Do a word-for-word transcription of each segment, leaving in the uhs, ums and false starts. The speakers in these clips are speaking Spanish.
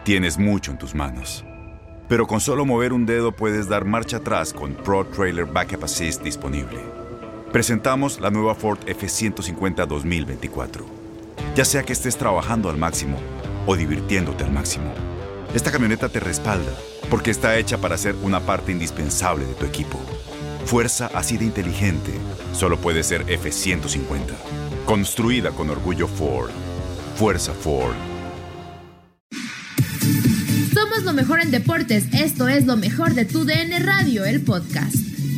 Tienes mucho en tus manos. Pero con solo mover un dedo puedes dar marcha atrás con Pro Trailer Backup Assist disponible. Presentamos la nueva Ford F ciento cincuenta dos mil veinticuatro. Ya sea que estés trabajando al máximo o divirtiéndote al máximo, esta camioneta te respalda porque está hecha para ser una parte indispensable de tu equipo. Fuerza así de inteligente solo puede ser F ciento cincuenta. Construida con orgullo Ford. Fuerza Ford. Somos lo mejor en deportes. Esto es lo mejor de Tu D N Radio, el podcast.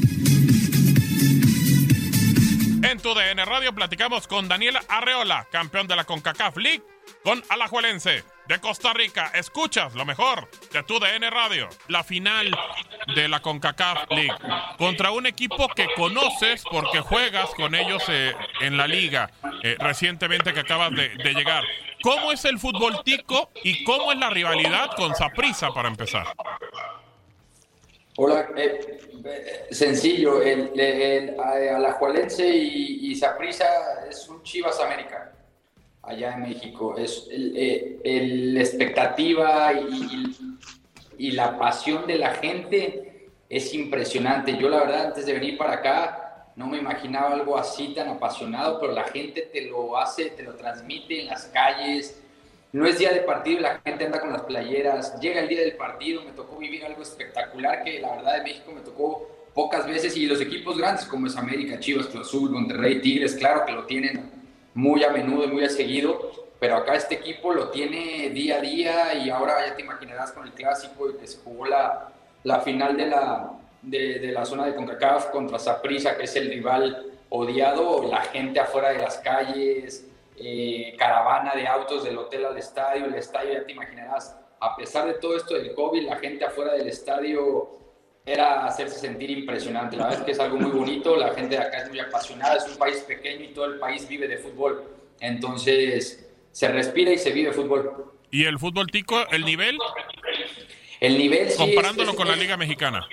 En Tu D N Radio platicamos con Daniel Arreola, campeón de la CONCACAF League, con Alajuelense de Costa Rica. Escuchas lo mejor de Tu D N Radio. La final de la CONCACAF League contra un equipo que conoces porque juegas con ellos eh, en la liga eh, recientemente que acabas de, de llegar. ¿Cómo es el fútbol tico y cómo es la rivalidad con Saprissa para empezar? Hola, eh, eh, sencillo, el, el, el Alajuelense y, y Saprissa es un Chivas América allá en México. Es el, el, el expectativa y, y la pasión de la gente es impresionante. Yo la verdad antes de venir para acá no me imaginaba algo así tan apasionado, pero la gente te lo hace, te lo transmite en las calles. No es día de partido y la gente anda con las playeras. Llega el día del partido, me tocó vivir algo espectacular que la verdad de México me tocó pocas veces. Y los equipos grandes como es América, Chivas, Cruz Azul, Monterrey, Tigres, claro que lo tienen muy a menudo y muy a seguido. Pero acá este equipo lo tiene día a día y ahora ya te imaginarás con el Clásico y que se jugó la, la final de la, de, de la zona de CONCACAF contra Saprissa, que es el rival odiado. La gente afuera de las calles... Eh, caravana de autos del hotel al estadio, el estadio ya te imaginarás, a pesar de todo esto del COVID, la gente afuera del estadio era hacerse sentir impresionante. La verdad es que es algo muy bonito, la gente de acá es muy apasionada, es un país pequeño y todo el país vive de fútbol, entonces se respira y se vive fútbol. ¿Y el fútbol tico, el nivel? El nivel sí, comparándolo es, es, con es, la Liga Mexicana.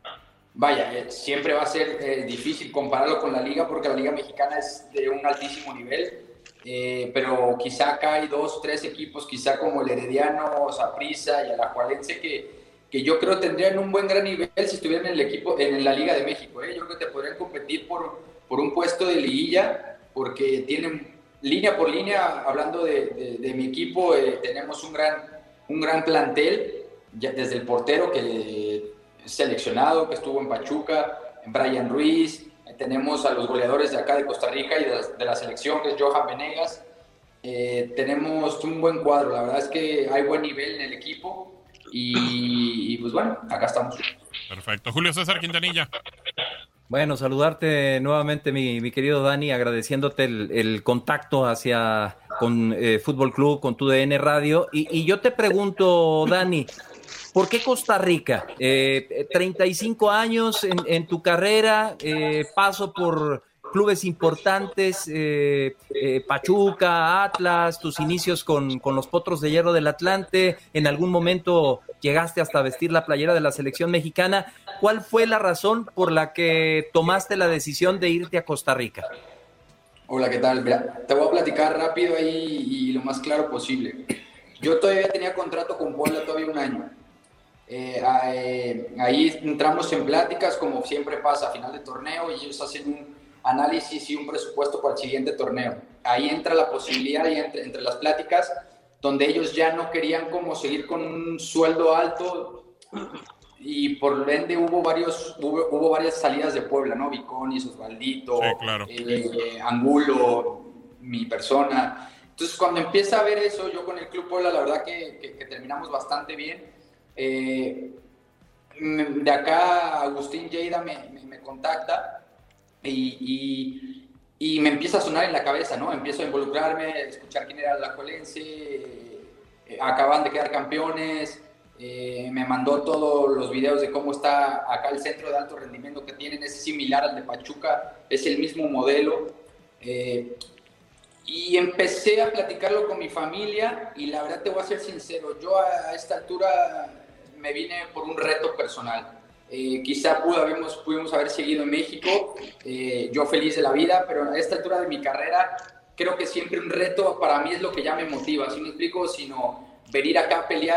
Vaya, eh, siempre va a ser eh, difícil compararlo con la Liga porque la Liga Mexicana es de un altísimo nivel. Eh, pero quizá acá hay dos, tres equipos, quizá como el Herediano, Saprissa y Alajuelense, que, que yo creo tendrían un buen gran nivel si estuvieran en el equipo, en la Liga de México. ¿eh? Yo creo que te podrían competir por, por un puesto de liguilla, porque tienen línea por línea, hablando de, de, de mi equipo, eh, tenemos un gran, un gran plantel, ya desde el portero que es seleccionado, que estuvo en Pachuca, en Brian Ruiz. Tenemos a los goleadores de acá de Costa Rica y de la, de la selección, que es Johan Venegas. Eh, tenemos un buen cuadro, la verdad es que hay buen nivel en el equipo y, y pues bueno, acá estamos. Perfecto. Julio César Quintanilla. Bueno, saludarte nuevamente, mi, mi querido Dani, agradeciéndote el, el contacto hacia con eh, Fútbol Club, con Tu D N Radio. Y, y yo te pregunto, Dani, ¿por qué Costa Rica? Eh, treinta y cinco años en, en tu carrera, eh, paso por clubes importantes, eh, eh, Pachuca, Atlas, tus inicios con, con los Potros de Hierro del Atlante, en algún momento llegaste hasta vestir la playera de la selección mexicana. ¿Cuál fue la razón por la que tomaste la decisión de irte a Costa Rica? Hola, ¿qué tal? Mira, te voy a platicar rápido ahí y lo más claro posible. Yo todavía tenía contrato con Puebla todavía un año. Eh, eh, ahí entramos en pláticas, como siempre pasa a final de torneo, y ellos hacen un análisis y un presupuesto para el siguiente torneo. Ahí entra la posibilidad, y entre, entre las pláticas, donde ellos ya no querían como seguir con un sueldo alto, y por ende hubo, varios, hubo, hubo varias salidas de Puebla, ¿no? Viconis, Osvaldito, sí, claro. eh, Angulo, mi persona. Entonces, cuando empieza a ver eso, yo con el Club Puebla, la verdad que, que, que terminamos bastante bien. Eh, de acá Agustín Lleida me, me, me contacta y, y, y me empieza a sonar en la cabeza, ¿no? Empiezo a involucrarme, escuchar quién era el Alajuelense, eh, acaban de quedar campeones, eh, me mandó todos los videos de cómo está acá el centro de alto rendimiento que tienen, es similar al de Pachuca, es el mismo modelo. Eh, Y empecé a platicarlo con mi familia y la verdad te voy a ser sincero, yo a, a esta altura me vine por un reto personal. Eh, quizá pudimos, pudimos haber seguido en México, eh, yo feliz de la vida, pero a esta altura de mi carrera creo que siempre un reto para mí es lo que ya me motiva, ¿sí me explico? Sino venir acá a pelear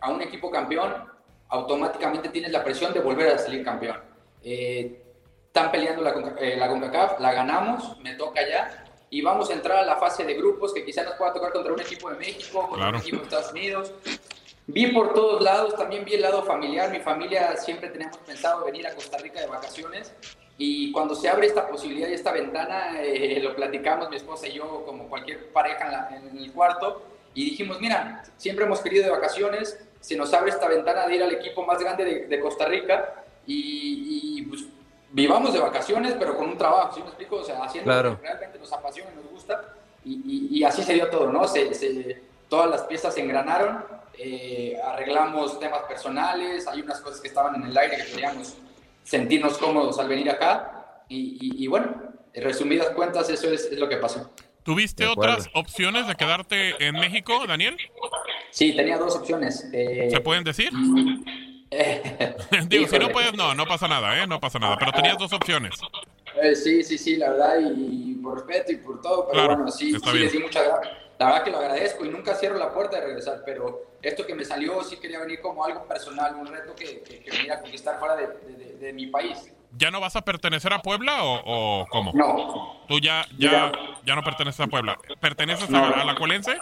a un equipo campeón, automáticamente tienes la presión de volver a salir campeón. Eh, están peleando la, eh, la CONCACAF, la ganamos, me toca ya, y vamos a entrar a la fase de grupos que quizás nos pueda tocar contra un equipo de México, contra claro. un equipo de Estados Unidos. Vi por todos lados, también vi el lado familiar. Mi familia siempre teníamos pensado venir a Costa Rica de vacaciones, y cuando se abre esta posibilidad y esta ventana, eh, lo platicamos mi esposa y yo como cualquier pareja en, la, en el cuarto, y dijimos, mira, siempre hemos querido de vacaciones, se nos abre esta ventana de ir al equipo más grande de, de Costa Rica, y, y pues vivamos de vacaciones, pero con un trabajo, ¿sí me explico? O sea, haciendo claro. lo que realmente nos apasiona y nos gusta, y, y, y así se dio todo, ¿no? Se, se, todas las piezas se engranaron, eh, arreglamos temas personales, hay unas cosas que estaban en el aire que queríamos sentirnos cómodos al venir acá, y, y, y bueno, en resumidas cuentas, eso es, es lo que pasó. ¿Tuviste otras opciones de quedarte en México, Daniel? Sí, tenía dos opciones. Eh, ¿Se pueden decir? Eh, Digo, si no puedes, no, no pasa nada, ¿eh? No pasa nada, pero tenías dos opciones. Eh, sí, sí, sí, la verdad, y, y por respeto y por todo, pero claro, bueno, sí, sí, sí, muchas gracias. La verdad que lo agradezco y nunca cierro la puerta de regresar, pero esto que me salió sí quería venir como algo personal, un reto que, que, que venir a conquistar fuera de, de, de, de mi país. ¿Ya no vas a pertenecer a Puebla o, o cómo? No. ¿Tú ya, ya, ya no perteneces a Puebla? ¿Perteneces no. a, a la Alajuelense?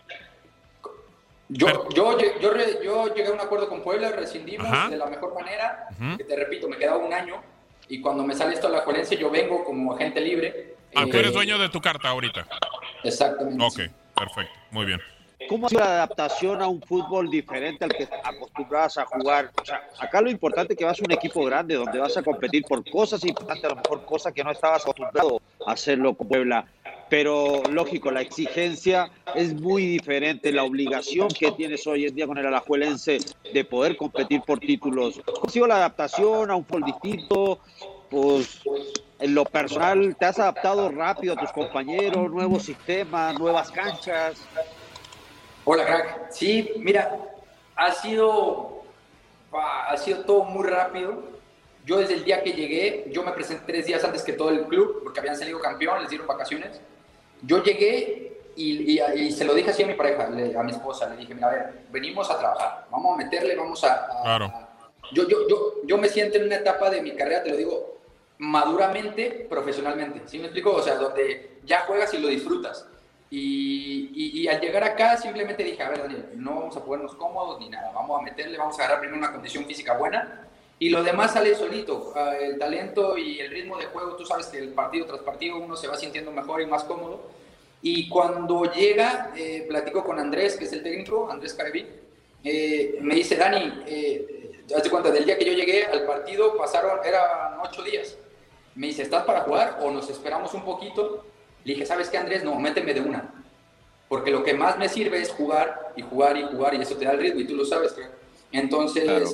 Yo, per- yo, yo, yo, yo llegué a un acuerdo con Puebla, rescindimos Ajá. de la mejor manera, uh-huh. que te repito, me quedaba un año, y cuando me sale esto a la Alajuelense yo vengo como agente libre. Ah, eh, tú eres dueño de tu carta ahorita. Exactamente. Ok, perfecto, muy bien. ¿Cómo ha sido la adaptación a un fútbol diferente al que acostumbrabas a jugar? O sea, acá lo importante es que vas a un equipo grande donde vas a competir por cosas importantes, a lo mejor cosas que no estabas acostumbrado a hacerlo con Puebla. Pero, lógico, la exigencia es muy diferente, la obligación que tienes hoy en día con el Alajuelense de poder competir por títulos. ¿Cómo ha sido la adaptación a un fútbol distinto? Pues, en lo personal, ¿te has adaptado rápido a tus compañeros, nuevos sistemas, nuevas canchas? Hola, crack. Sí, mira, ha sido, ha sido todo muy rápido. Yo desde el día que llegué, yo me presenté tres días antes que todo el club, porque habían salido campeón, les dieron vacaciones. Yo llegué y, y, y se lo dije así a mi pareja, le, a mi esposa, le dije, mira, a ver, venimos a trabajar, vamos a meterle, vamos a... a claro. a... Yo, yo, yo, yo me siento en una etapa de mi carrera, te lo digo, maduramente, profesionalmente. ¿Sí me explico? O sea, donde ya juegas y lo disfrutas. Y, y, y al llegar acá simplemente dije, a ver, Daniel, no vamos a ponernos cómodos ni nada, vamos a meterle, vamos a agarrar primero una condición física buena y lo demás sale solito. Uh, el talento y el ritmo de juego, tú sabes que el partido tras partido uno se va sintiendo mejor y más cómodo. Y cuando llega, eh, platico con Andrés, que es el técnico, Andrés Careví, eh, me dice, Dani, eh, hazte cuenta, del día que yo llegué al partido pasaron, eran ocho días. Me dice, ¿estás para jugar o nos esperamos un poquito? Le dije, ¿sabes qué, Andrés? No, méteme de una. Porque lo que más me sirve es jugar y jugar y jugar y eso te da el ritmo y tú lo sabes. Creo. Entonces, claro.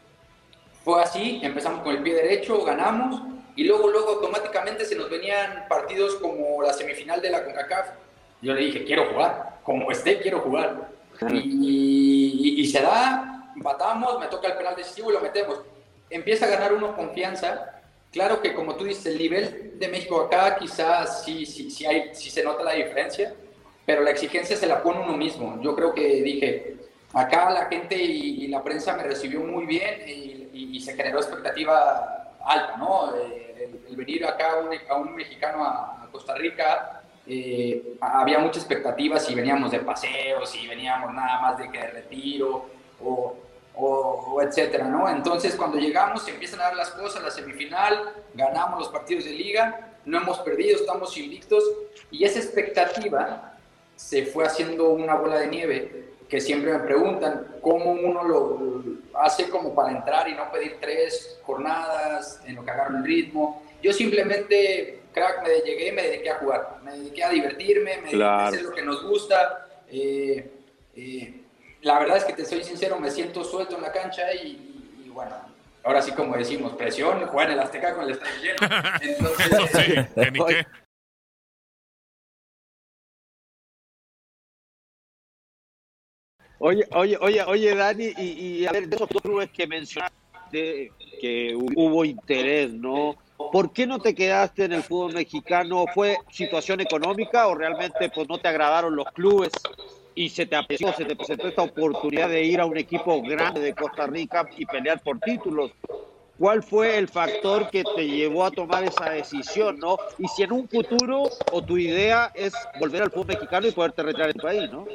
Fue así, empezamos con el pie derecho, ganamos y luego, luego automáticamente se nos venían partidos como la semifinal de la CONCACAF. Yo le dije, quiero jugar, como esté, quiero jugar. Y, y, y se da, empatamos, me toca el penal decisivo y lo metemos. Empieza a ganar uno confianza. Claro que como tú dices, el nivel de México acá quizás sí, sí, sí, hay, sí se nota la diferencia, pero la exigencia se la pone uno mismo. Yo creo que dije, acá la gente y, y la prensa me recibió muy bien y, y, y se generó expectativa alta, ¿no? Eh, el, el venir acá a un, a un mexicano a, a Costa Rica, eh, había mucha expectativa si veníamos de paseos, si veníamos nada más de que de retiro o... O, o etcétera, ¿no? Entonces cuando llegamos se empiezan a dar las cosas, la semifinal, ganamos los partidos de liga, no hemos perdido, estamos invictos y esa expectativa se fue haciendo una bola de nieve que siempre me preguntan cómo uno lo hace como para entrar y no pedir tres jornadas en lo que agarro el ritmo. Yo simplemente, crack, me llegué y me dediqué a jugar, me dediqué a divertirme, me dediqué claro. a hacer lo que nos gusta. eh, eh, La verdad es que te soy sincero, me siento suelto en la cancha y, y, y bueno, ahora sí como decimos, presión, jugar en el Azteca con el estadio lleno. Entonces, eso sí, ni qué. Oye, oye, oye, oye, Dani, y, y a ver, de esos clubes que mencionaste, que hubo interés, ¿no? ¿Por qué no te quedaste en el fútbol mexicano? ¿Fue situación económica o realmente pues no te agradaron los clubes? y se te apreció, se te presentó esta oportunidad de ir a un equipo grande de Costa Rica y pelear por títulos. ¿Cuál fue el factor que te llevó a tomar esa decisión, no? Y si en un futuro o tu idea es volver al fútbol mexicano y poderte retirar en tu país, ¿no?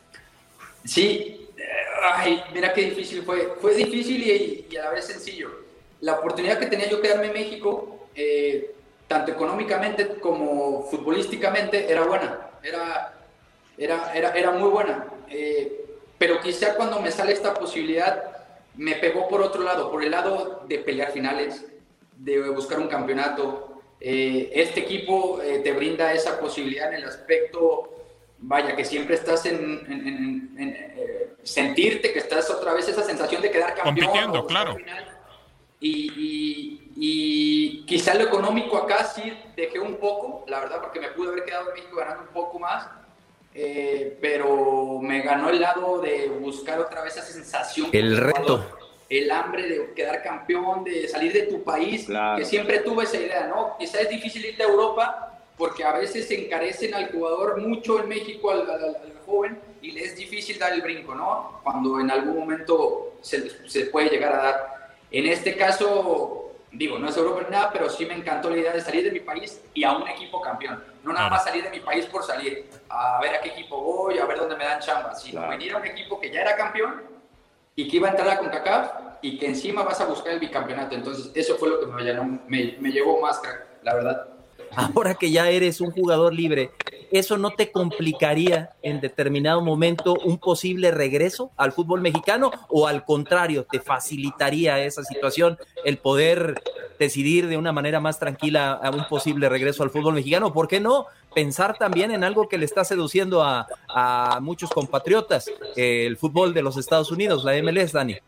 Sí, ay, mira qué difícil fue. Fue difícil y, y a la vez sencillo. La oportunidad que tenía yo quedarme en México, eh, tanto económicamente como futbolísticamente, era buena. Era, era, era, era muy buena. Eh, pero quizá cuando me sale esta posibilidad, me pegó por otro lado, por el lado de pelear finales, de buscar un campeonato. Eh, este equipo eh, te brinda esa posibilidad en el aspecto, vaya, que siempre estás en, en, en, en eh, sentirte que estás otra vez esa sensación de quedar campeón. Compitiendo, claro. Y, y, y quizá lo económico acá sí dejé un poco, la verdad, porque me pude haber quedado en México ganando un poco más. Eh, pero me ganó el lado de buscar otra vez esa sensación, el reto, el hambre de quedar campeón, de salir de tu país, claro. Que siempre tuve esa idea, ¿no? Quizás es difícil irte a Europa porque a veces se encarecen al jugador mucho en México, al, al, al joven, y le es difícil dar el brinco, ¿no? Cuando en algún momento se, se puede llegar a dar. En este caso, digo, no es Europa ni nada, pero sí me encantó la idea de salir de mi país y a un equipo campeón. No nada más salir de mi país por salir, a ver a qué equipo voy, a ver dónde me dan chamba, sino claro. Venir a un equipo que ya era campeón y que iba a entrar a CONCACAF y que encima vas a buscar el bicampeonato. Entonces eso fue lo que me, llenó, me, me llevó más, la verdad. Ahora que ya eres un jugador libre, ¿eso no te complicaría en determinado momento un posible regreso al fútbol mexicano? ¿O al contrario, te facilitaría esa situación el poder decidir de una manera más tranquila a un posible regreso al fútbol mexicano? ¿Por qué no pensar también en algo que le está seduciendo a, a muchos compatriotas, eh, el fútbol de los Estados Unidos, la M L S, Dani?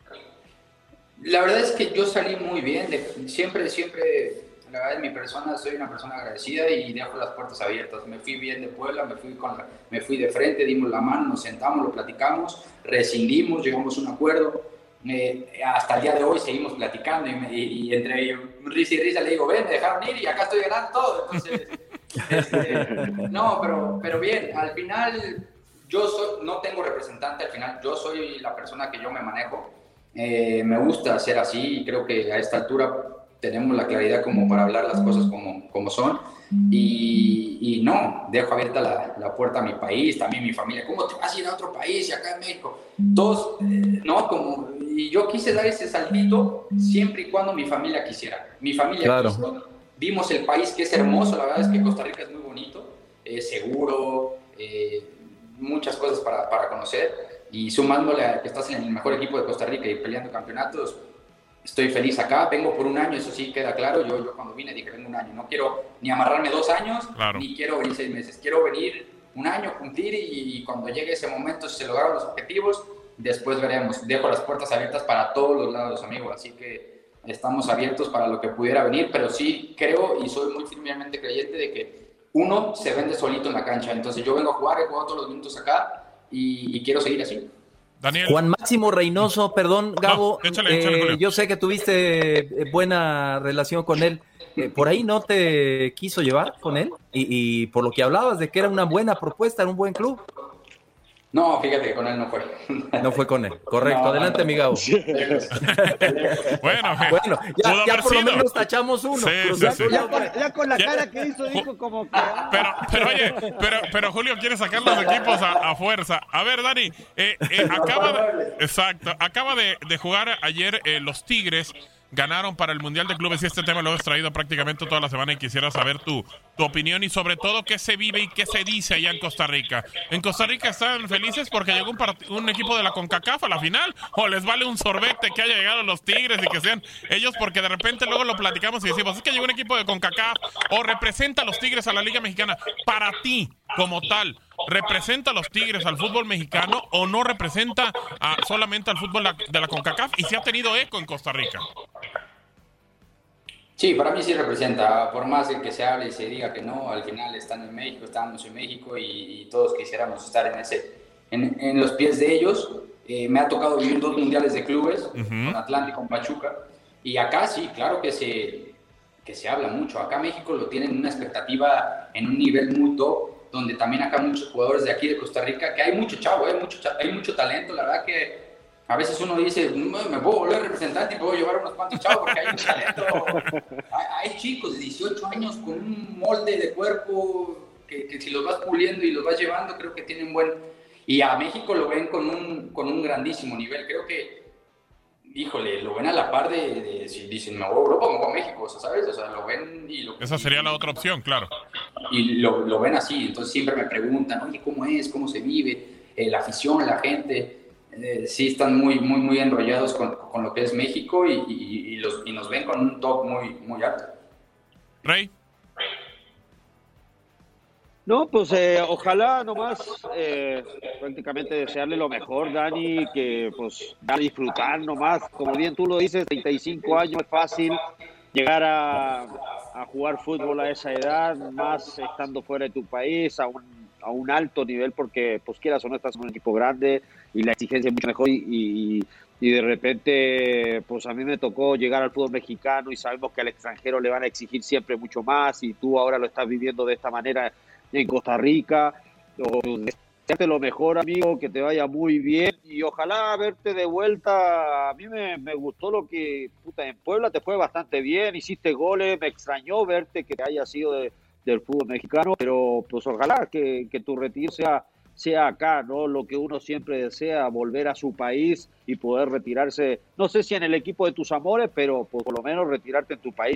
La verdad es que yo salí muy bien, de, siempre, siempre... La verdad, en mi persona soy una persona agradecida y dejo las puertas abiertas. Me fui bien de Puebla, me fui, con la, me fui de frente, dimos la mano, nos sentamos, lo platicamos, rescindimos, llegamos a un acuerdo. Eh, hasta el día de hoy seguimos platicando y, me, y, y entre risa y risa le digo, ven, me dejaron ir y acá estoy ganando todo. Entonces, este, no, pero, pero bien, al final yo soy, no tengo representante, al final yo soy la persona que yo me manejo. Eh, me gusta ser así y creo que a esta altura tenemos la claridad como para hablar las cosas como, como son y, y no, dejo abierta la, la puerta a mi país, también mi familia. ¿Cómo te vas a ir a otro país y acá en México? Todos, eh, no, como, y yo quise dar ese saltito siempre y cuando mi familia quisiera. Mi familia claro. quiso, vimos el país que es hermoso, la verdad es que Costa Rica es muy bonito, es seguro, eh, muchas cosas para, para conocer y sumándole a que estás en el mejor equipo de Costa Rica y peleando campeonatos. Estoy feliz acá, vengo por un año, eso sí queda claro. Yo, yo cuando vine dije, vengo un año, no quiero ni amarrarme dos años, claro. Ni quiero venir seis meses. Quiero venir un año, cumplir y, y cuando llegue ese momento, si se lograron los objetivos, después veremos. Dejo las puertas abiertas para todos los lados, amigos, así que estamos abiertos para lo que pudiera venir, pero sí creo y soy muy firmemente creyente de que uno se vende solito en la cancha. Entonces yo vengo a jugar, he jugado todos los minutos acá y, y quiero seguir así. Daniel. Juan Máximo Reynoso, perdón, Gabo, no, échale, échale, eh, yo sé que tuviste buena relación con él, eh, ¿por ahí no te quiso llevar con él? Y, y por lo que hablabas de que era una buena propuesta, era un buen club. No, fíjate que con él no fue. No fue con él, correcto. No, adelante, no, mi Gabo. bueno, bueno, ya, ya por lo menos tachamos uno. Sí, sí, sí. Ya, con, ya con la cara que hizo, dijo como que... Pero, pero oye, pero, pero Julio quiere sacar los equipos a, a fuerza. A ver, Dani, eh, eh, acaba de, exacto, acaba de, de jugar ayer eh, los Tigres. Ganaron para el Mundial de Clubes y este tema lo hemos traído prácticamente toda la semana y quisiera saber tu, tu opinión y sobre todo qué se vive y qué se dice allá en Costa Rica. ¿En Costa Rica están felices porque llegó un, part- un equipo de la CONCACAF a la final? ¿O les vale un sorbete que haya llegado los Tigres y que sean ellos? Porque de repente luego lo platicamos y decimos, es que llegó un equipo de CONCACAF o representa a los Tigres a la Liga Mexicana. Para ti, como tal, ¿representa a los Tigres al fútbol mexicano o no representa a, solamente al fútbol de la CONCACAF y si ha tenido eco en Costa Rica? Sí, para mí sí representa, por más que se hable y se diga que no, al final están en México, estamos en México y, y todos quisiéramos estar en, ese, en, en los pies de ellos. Eh, me ha tocado vivir dos mundiales de clubes, uh-huh. con Atlanta y con Pachuca, y acá sí, claro que se, que se habla mucho. Acá México lo tienen una expectativa en un nivel muy top. donde también acá muchos jugadores de aquí de Costa Rica, que hay mucho chavo, hay mucho, hay mucho talento, la verdad que a veces uno dice, me puedo volver representante y puedo llevar unos cuantos chavos porque hay mucho talento. Hay, hay chicos de dieciocho años con un molde de cuerpo que, que si los vas puliendo y los vas llevando, creo que tienen buen... Y a México lo ven con un, con un grandísimo nivel. Creo que, híjole, lo ven a la par de, de si dicen, me voy a Europa, me voy a México, o sea, ¿sabes? O sea, lo ven y... Lo, Esa sería y, la otra opción, claro. Y lo, lo ven así, entonces siempre me preguntan, oye, ¿cómo es? ¿Cómo se vive? Eh, la afición, la gente... Eh, sí están muy, muy, muy enrollados con, con lo que es México y, y, y, los, y nos ven con un top muy, muy alto. Rey. No, pues eh, ojalá nomás eh, prácticamente desearle lo mejor, Dani, que pues a disfrutar nomás, como bien tú lo dices, treinta y cinco años es fácil llegar a, a jugar fútbol a esa edad, más estando fuera de tu país, a un a un alto nivel, porque pues quieras o no estás en un equipo grande y la exigencia es mucho mejor y, y, y de repente pues a mí me tocó llegar al fútbol mexicano y sabemos que al extranjero le van a exigir siempre mucho más y tú ahora lo estás viviendo de esta manera en Costa Rica. Desearte lo mejor, amigo, que te vaya muy bien y ojalá verte de vuelta. A mí me, me gustó lo que, puta, en Puebla te fue bastante bien, hiciste goles, me extrañó verte que haya sido de del fútbol mexicano, pero pues ojalá que, que tu retiro sea, sea acá, ¿no? Lo que uno siempre desea, volver a su país y poder retirarse, no sé si en el equipo de tus amores, pero pues, por lo menos retirarte en tu país.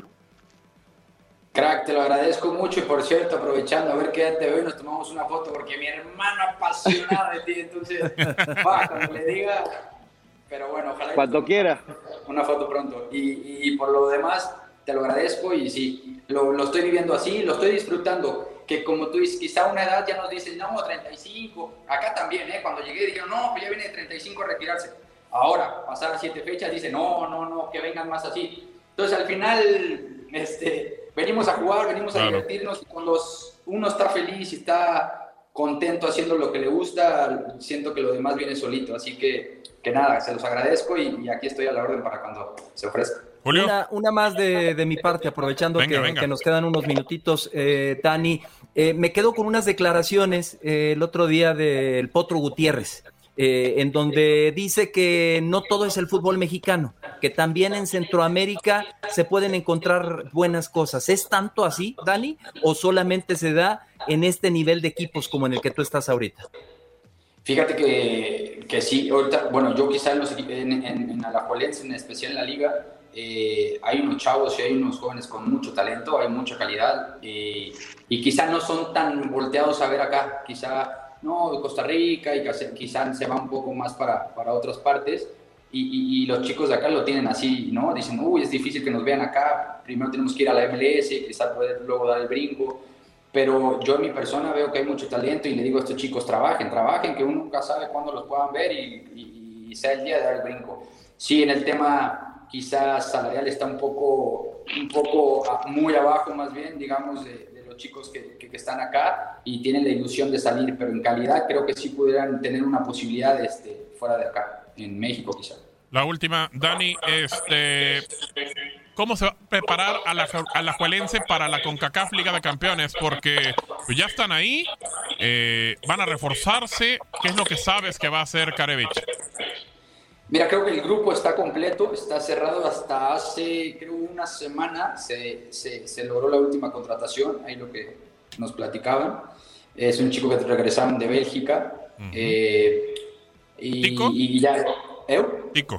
Crack, te lo agradezco mucho y por cierto, aprovechando a ver qué edad te veo y nos tomamos una foto porque mi hermano apasionado de ti, entonces, va, cuando le diga, pero bueno, ojalá cuando quiera una foto pronto y, y, y por lo demás te lo agradezco y sí, lo, lo estoy viviendo así, lo estoy disfrutando, que como tú dices, quizá una edad ya nos dicen, no, treinta y cinco, acá también, ¿eh? Cuando llegué dijeron, no, pues ya viene de treinta y cinco a retirarse, ahora, pasar a siete fechas, dicen, no, no, no, que vengan más así, entonces al final, este, venimos a jugar, venimos a claro. divertirnos, y cuando uno está feliz y está contento haciendo lo que le gusta, siento que lo demás viene solito, así que, que nada, se los agradezco y, y aquí estoy a la orden para cuando se ofrezca. Julio. Una, una más de, de mi parte, aprovechando venga, que, venga. que nos quedan unos minutitos, eh, Dani. Eh, me quedo con unas declaraciones eh, el otro día del Potro Gutiérrez, eh, en donde dice que no todo es el fútbol mexicano, que también en Centroamérica se pueden encontrar buenas cosas. ¿Es tanto así, Dani, o solamente se da en este nivel de equipos como en el que tú estás ahorita? Fíjate que, que sí, ahorita, bueno, yo quizá en, los, en, en, en Alajuelense, en especial en la liga, Eh, hay unos chavos y hay unos jóvenes con mucho talento, hay mucha calidad eh, y quizá no son tan volteados a ver acá, quizá no, Costa Rica y quizá se va un poco más para, para otras partes y, y, y los chicos de acá lo tienen así, ¿no? Dicen, uy, es difícil que nos vean acá, primero tenemos que ir a la M L S, quizá poder luego dar el brinco, pero yo en mi persona veo que hay mucho talento y le digo a estos chicos, trabajen, trabajen, que uno nunca sabe cuándo los puedan ver y, y, y sea el día de dar el brinco. Sí, en el tema quizás salarial está un poco, un poco muy abajo más bien, digamos, de, de los chicos que, que, que están acá y tienen la ilusión de salir, pero en calidad creo que sí pudieran tener una posibilidad de, este, fuera de acá, en México quizás. La última, Dani, este, ¿cómo se va a preparar a la Alajuelense para la CONCACAF Liga de Campeones? Porque pues, ya están ahí, eh, van a reforzarse. ¿Qué es lo que sabes que va a hacer Karevich? Mira, creo que el grupo está completo, está cerrado hasta hace, creo, una semana, se, se, se logró la última contratación, ahí lo que nos platicaban. Es un chico que regresaron de Bélgica. Uh-huh. eh, y, ¿Tico? Y ya, ¿eh? Tico.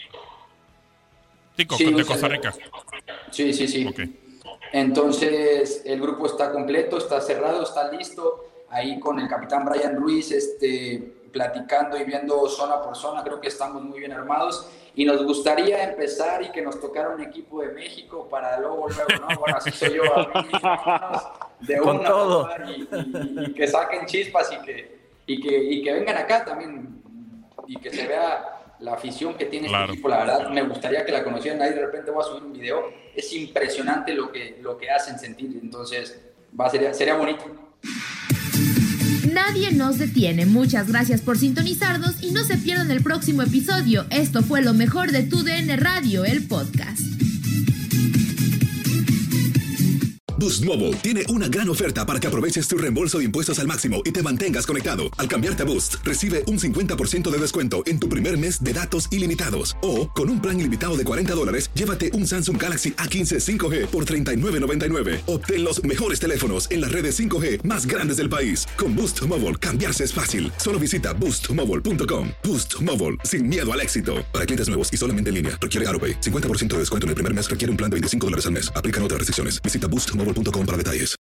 Tico, sí, de Costa Rica. Sí, sí, sí. Okay. Entonces, el grupo está completo, está cerrado, está listo. Ahí con el capitán Brian Ruiz, este... platicando y viendo zona por zona, creo que estamos muy bien armados y nos gustaría empezar y que nos tocara un equipo de México para luego, luego, ¿no? Bueno, así soy yo, a mí, de con una todo. Y, y, y que saquen chispas y que, y, que, y que vengan acá también y que se vea la afición que tiene claro. este equipo. La verdad, me gustaría que la conocieran. Ahí de repente voy a subir un video. Es impresionante lo que, lo que hacen sentir, entonces va, sería, sería bonito. Nadie nos detiene. Muchas gracias por sintonizarnos y no se pierdan el próximo episodio. Esto fue lo mejor de Tu D N Radio, el podcast. Boost Mobile tiene una gran oferta para que aproveches tu reembolso de impuestos al máximo y te mantengas conectado. Al cambiarte a Boost, recibe un cincuenta por ciento de descuento en tu primer mes de datos ilimitados. O, con un plan ilimitado de cuarenta dólares, llévate un Samsung Galaxy A quince cinco G por treinta y nueve noventa y nueve. Obtén los mejores teléfonos en las redes cinco G más grandes del país. Con Boost Mobile, cambiarse es fácil. Solo visita boost mobile punto com. Boost Mobile, sin miedo al éxito. Para clientes nuevos y solamente en línea, requiere AutoPay. cincuenta por ciento de descuento en el primer mes requiere un plan de veinticinco dólares al mes. Aplican otras restricciones. Visita boost mobile punto com para detalles.